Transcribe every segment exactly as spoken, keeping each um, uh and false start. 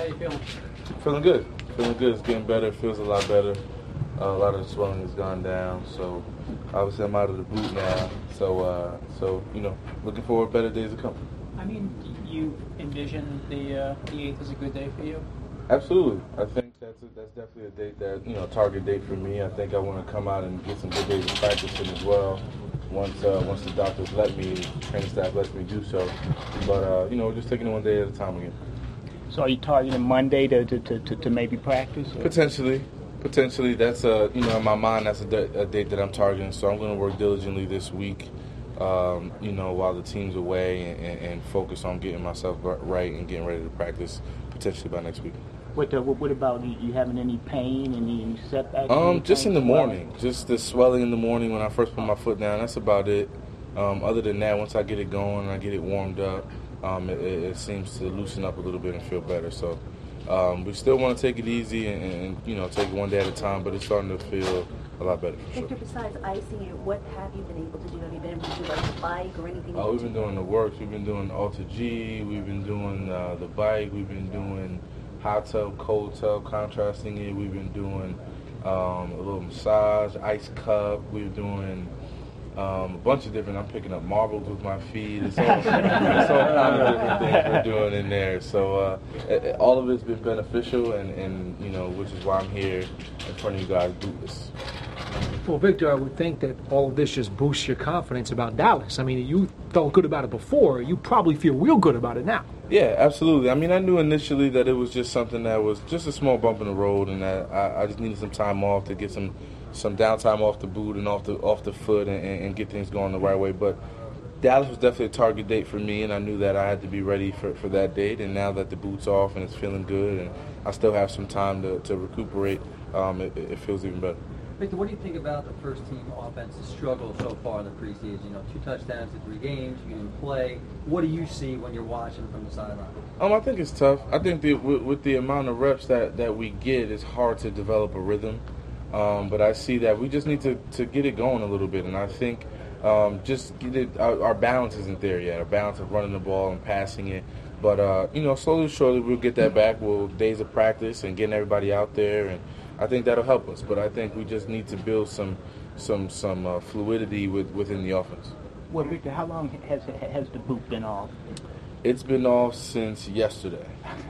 How you feeling? Feeling good. Feeling good. It's getting better. It feels a lot better. Uh, a lot of the swelling has gone down. So obviously I'm out of the boot now. So uh, so you know, looking forward to better days to come. I mean, you envision the uh, the eighth as a good day for you? Absolutely. I think that's a, that's definitely a date that you know target date for me. I think I want to come out and get some good days of practice in as well. Once uh, once the doctors let me, training staff lets me do so. But uh, you know, we're just taking it one day at a time again. So are you targeting Monday to to, to, to maybe practice? Or? Potentially. Potentially. That's, a, you know, in my mind, that's a, de- a date that I'm targeting. So I'm going to work diligently this week, um, you know, while the team's away and, and, and focus on getting myself right and getting ready to practice potentially by next week. What, uh, what about, you having any pain, any, any setbacks? Um, any just in the swelling? morning. Just the swelling in the morning when I first put my foot down. That's about it. Um, other than that, once I get it going and I get it warmed up, um, it, it seems to loosen up a little bit and feel better. So um, we still want to take it easy and, and, you know, take it one day at a time, but it's starting to feel a lot better. For Victor, sure. besides icing it, what have you been able to do? Have you been able to do like the bike or anything? Oh, we've been doing the works. We've been doing Alta G. We've been doing uh, the bike. We've been doing hot tub, cold tub, contrasting it. We've been doing um, a little massage, ice cup. We're doing um, a bunch of different. I'm picking up marbles with my feet. It's all, it's all kind of different things we're doing in there. So uh, it, it, all of it's been beneficial, and, and you know, which is why I'm here in front of you guys bootless. Well, Victor, I would think that all of this just boosts your confidence about Dallas. I mean, you felt good about it before. You probably feel real good about it now. Yeah, absolutely. I mean, I knew initially that it was just something that was just a small bump in the road, and that I, I just needed some time off to get some, some downtime off the boot and off the off the foot and, and get things going the right way. But Dallas was definitely a target date for me, and I knew that I had to be ready for, for that date. And now that the boot's off and it's feeling good, and I still have some time to, to recuperate, um, it, it feels even better. Victor, what do you think about the first team offense's struggle so far in the preseason? You know, two touchdowns in three games, you didn't play. What do you see when you're watching from the sideline? Um, I think it's tough. I think the, with, with the amount of reps that, that we get, it's hard to develop a rhythm. Um, but I see that we just need to, to get it going a little bit. And I think um, just get it, our, our balance isn't there yet, our balance of running the ball and passing it. But, uh, you know, slowly, surely we'll get that back. We'll days of practice and getting everybody out there, and I think that'll help us. But I think we just need to build some some some uh, fluidity with, within the offense. Well, Victor, how long has has the boot been off? It's been off since yesterday,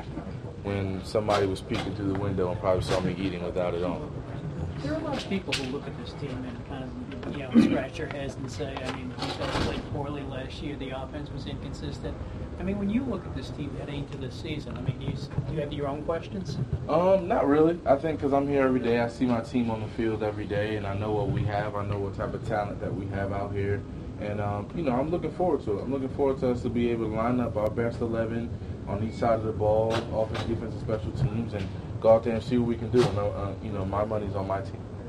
when somebody was peeking through the window and probably saw me eating without it on. There are a lot of people who look at this team and kind of, you know, scratch their heads and say, I mean, you guys played poorly last year. The offense was inconsistent. I mean, when you look at this team heading into this season, I mean, do you, do you have your own questions? Um, not really. I think because I'm here every day, I see my team on the field every day, and I know what we have. I know what type of talent that we have out here. And, um, you know, I'm looking forward to it. I'm looking forward to us to be able to line up our best eleven on each side of the ball, offense, defense, and special teams, and go out there and see what we can do. And, uh, you know, my money's on my team.